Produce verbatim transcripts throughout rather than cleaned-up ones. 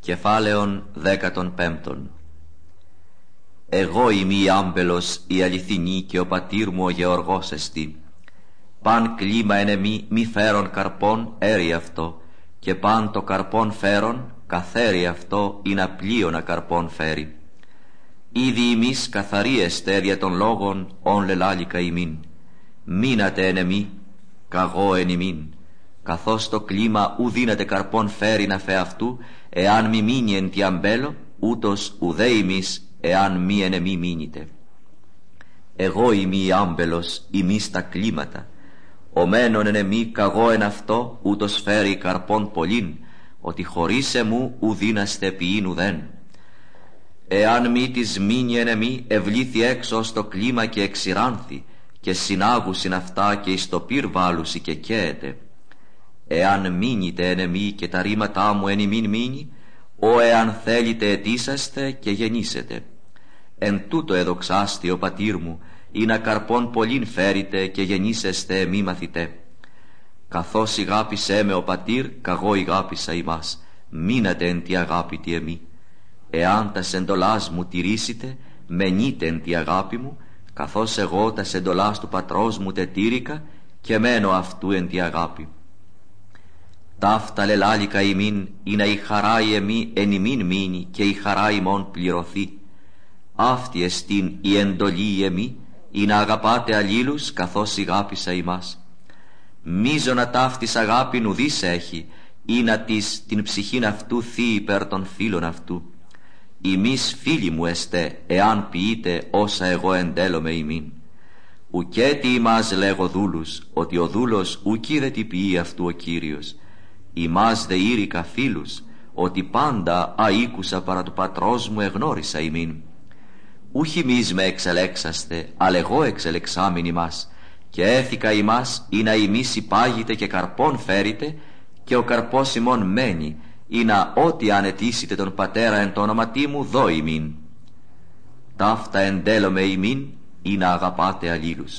Κεφάλαιον δέκατον πέμπτον. Εγώ είμαι η άμπελος η αληθινή και ο πατήρ μου ο Γεωργός εστι. Παν κλίμα εν εμή μη φέρον καρπών έρει αυτό, και παν το καρπών φέρον καθαίρει αυτό ή να πλείονα καρπών φέρει. Ήδη ημείς καθαροί εστε δια των λόγων ον λελάλικα ημίν. Μείνατε εν εμή, καγώ εν ημίν. Καθώς το κλίμα ου δύναται καρπών φέρει να φε αυτού, εάν μη μείνει εν τη αμπέλο, ούτως ουδέ ημείς εάν μη εν εμή μείνετε. Εγώ είμαι η άμπελος, ημείς τα κλίματα. Ο μένον εν εμή καγώ εν αυτό, ούτως φέρει καρπών πολλήν, ότι χωρίς εμού ου δύναστε ποιήν ουδέν. Εάν μη της μείνει εν εμή, ευλήθη έξω στο κλίμα και εξηράνθη, και συνάγουσιν αυτά και εις το πυρ βάλουσι και καίεται. Εάν μείνετε εν εμή και τα ρήματά μου εν ημίν μείνει, ο εάν θέλετε αιτήσαστε και γεννήσετε. Εν τούτο εδοξάστη ο πατήρ μου, ή να καρπών πολλήν φέρετε και γεννήσεστε μη μαθητέ. Καθώς ηγάπησέ με ο πατήρ, καγώ ηγάπησα ημάς, μείνατε εν τη αγάπη τη εμή. Εάν τα σεντολάς μου τηρήσετε, μενείτε εν τη αγάπη μου, καθώς εγώ τα σεντολάς του πατρός μου τετήρηκα και μένω αυτού εν τη αγάπη. Ταύτα λελάλικα ημίν, ή να η χαρά η εμή εν ημίν μείνει και η χαρά ημών πληρωθεί. Αυτή εστίν η εντολή η εμή, ή να αγαπάτε αλλήλους καθώς ηγάπησα ημάς. Μίζωνα ταύτης αγάπην ουδείς έχει, ή να της την ψυχήν αυτού θύ υπέρ των φίλων αυτού. Ημείς φίλοι μου εστέ, εάν ποιείτε όσα εγώ εντέλομαι ημίν. Ουκέτι ημάς λέγω δούλους, ότι ο δούλος ουκίδε τι ποιεί αυτού ο Κύριος. Ημάς δε ήρικα φίλους, ότι πάντα αήκουσα παρά του πατρός μου εγνώρισα ημίν. Ούχι μείς με εξελέξαστε, αλλά εγώ εξελεξάμην ημάς, και έθηκα ημάς, ή να ημείς υπάγετε και καρπών φέρετε, και ο καρπός ημών μένει, ή να ό,τι ανετήσετε τον πατέρα εν το όνοματί μου δώ ημίν. Ταύτα εντέλομαι ημίν, ή να αγαπάτε αλλήλους.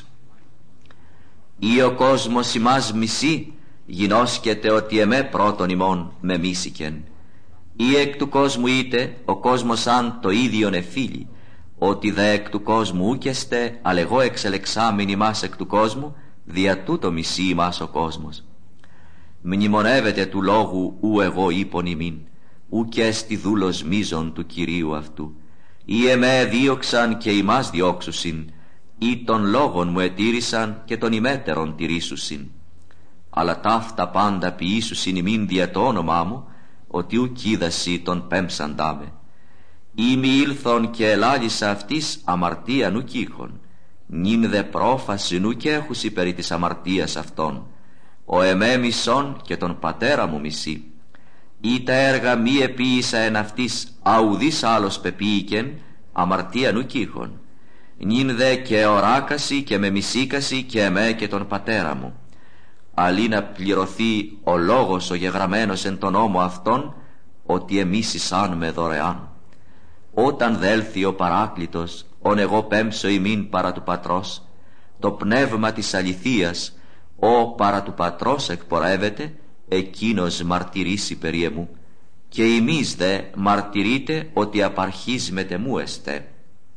Ή ο κόσμος ημάς μισεί, γινώσκεται ότι εμέ πρώτον ημών με μίσηκεν. Ή εκ του κόσμου είτε ο κόσμος αν το ίδιον εφίλει, ότι δε εκ του κόσμου ούκεστε, αλλά εγώ εξελεξάμην ημάς εκ του κόσμου, δια τούτο μισεί ημάς ο κόσμος. Μνημονεύεται του λόγου ου εγώ είπον ημίν, ούκ έστι δούλος μίζων του Κυρίου αυτού. Ή εμέ δίωξαν και ημάς διώξουσιν, ή των λόγων μου ετήρησαν και των ημέτερων τηρήσουσιν. Αλλά ταύτα πάντα ποιήσουσιν ημίν δια το όνομά μου, ότι ουκ είδασι τον πέμψαντά με. Ή μη ήλθον και ελάλησα αυτής αμαρτίαν ουκ είχον, νυν δε πρόφασιν ουκ έχουσι περί της αμαρτίας αυτών. Ο εμέ μισόν και τον πατέρα μου μισεί. Ή τα έργα μη επίησα εν αυτής αουδής άλλος πεποίηκεν, αμαρτίαν ουκ είχον. Νυν δε και οράκασι και με μισήκασι και εμέ και τον πατέρα μου. Αλλή να πληρωθεί ο λόγος ο γεγραμμένος εν τον νόμο αυτόν, ότι εμίσησαν με δωρεάν. Όταν δέλθει ο παράκλητος, ον εγώ πέμψω ημίν παρά του πατρός, το πνεύμα της αληθείας, ο παρά του πατρός εκπορεύεται, εκείνος μαρτυρήσει περί εμού, και ημείς δε μαρτυρείτε ότι απαρχής μετ' εμού εστέ.